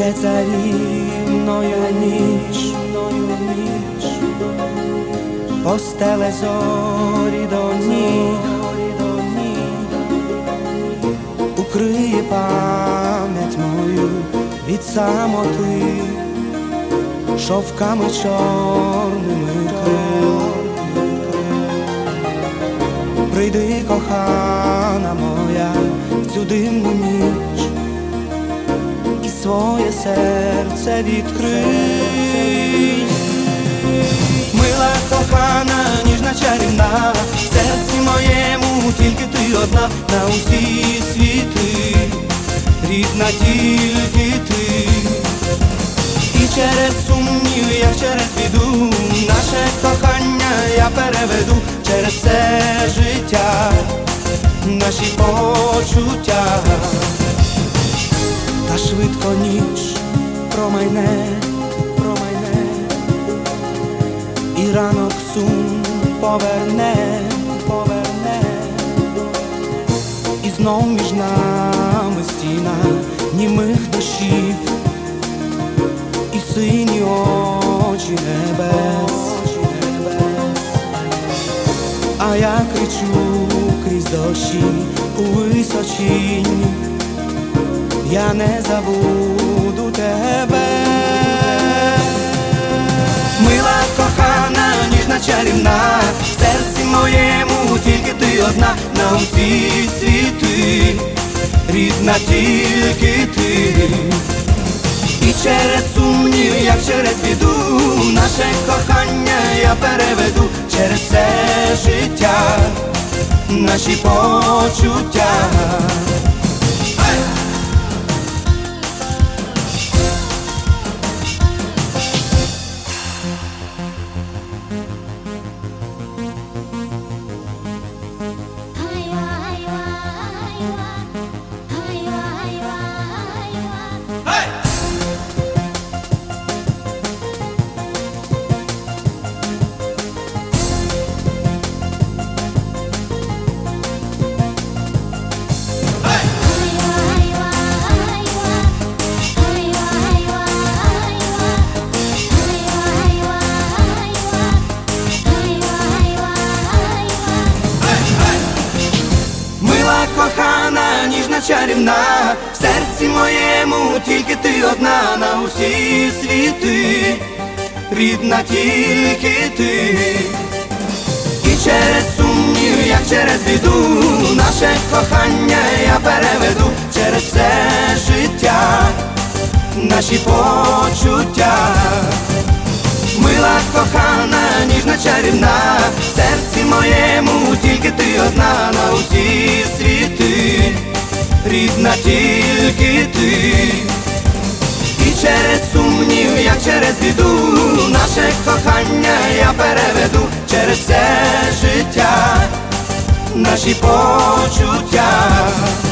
Йде царівною ніч, постеле зорі до ніг, укриє пам'ять мою від самоти шовками чорними крил. Прийди, кохана моя, в цю дивну ніч і своє серце відкрий. Мила, кохана, ніжна, чарівна, в серці моєму тільки ти одна на усі світи, рідна тільки ти. І через сумнів, як через біду, наше кохання я переведу через все життя, наші почуття. Та швидко ніч промайне, і ранок сум поверне, і знов між нами стіна німих дощів і сині очі небес. А я кричу крізь дощі у височінь, я не забуду тебе. Мила, кохана, ніжна, чарівна, в серці моєму тільки ти одна на усі світи, рідна тільки ти. І через сумнів, як через біду, наше кохання я переведу через все життя, наші почуття. Кохана, ніжна, чарівна, в серці моєму тільки ти одна на усі світи, рідна тільки ти. І через сумнів, як через біду, наше кохання я переведу через все життя, наші почуття. Мила, кохана, ніжна, чарівна, в серці моєму тільки ти одна на усі світи, рідна тільки ти. І через сумнів, як через біду, наше кохання я переведу через все життя, наші почуття.